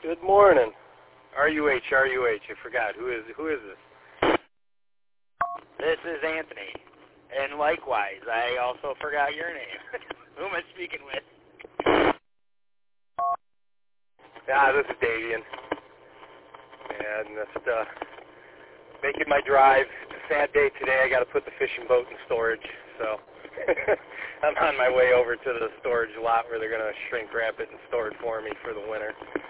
Good morning. RUH. I forgot. Who is this? This is Anthony. And likewise, I also forgot your name. Who am I speaking with? This is Davian. And just making my drive. It's a sad day today. I got to put the fishing boat in storage. So I'm on my way over to the storage lot where they're going to shrink wrap it and store it for me for the winter.